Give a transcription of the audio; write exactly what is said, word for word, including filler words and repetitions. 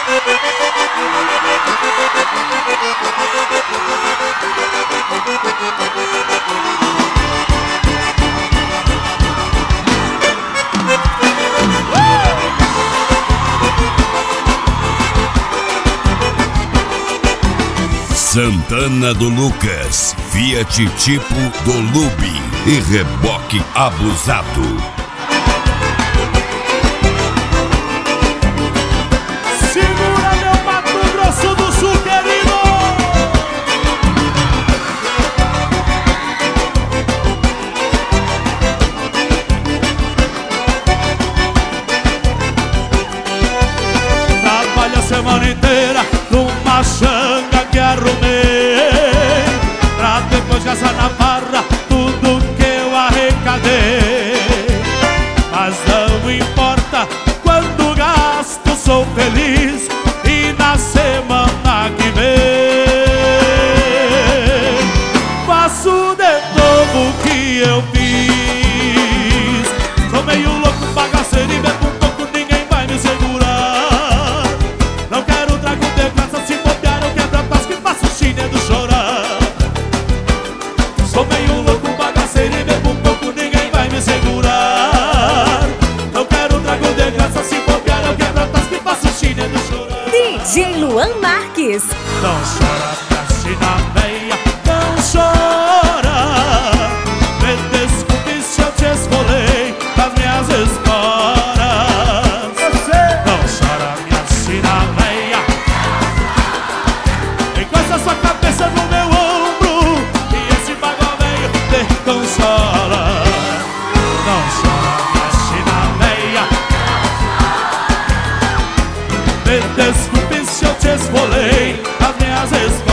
Santana do Lucas, Fiat Tipo do Lube e reboque abusado. Segura meu Mato Grosso do Sul, querido! Trabalha a semana inteira numa xanga que arrumei, pra depois gastar na barra tudo que eu arrecadei. Mas não importa quando gasto, sou feliz, e na semana que vem faço de novo o que eu fiz. Sou meio louco, bagaceiro e bebo um pouco, ninguém vai me segurar. Não quero trago de graça, se bobear eu quebro a tasca e faço o chinelo chorar. Sou meio louco, bagaceiro e bebo um pouco, ninguém vai me segurar. Não quero trago de graça, se bobear eu quebro a tasca e faço o chinelo chorar. D J Luan Marques. Não chora pra China veia, não chora. Me desculpe se eu te esfolei das minhas esporas. Não chora minha China veia, encosta sua cabeça no meu ombro e esse bagual velho te consola. Não chora minha China veia, me desculpe se eu te esfolei as minhas esporas.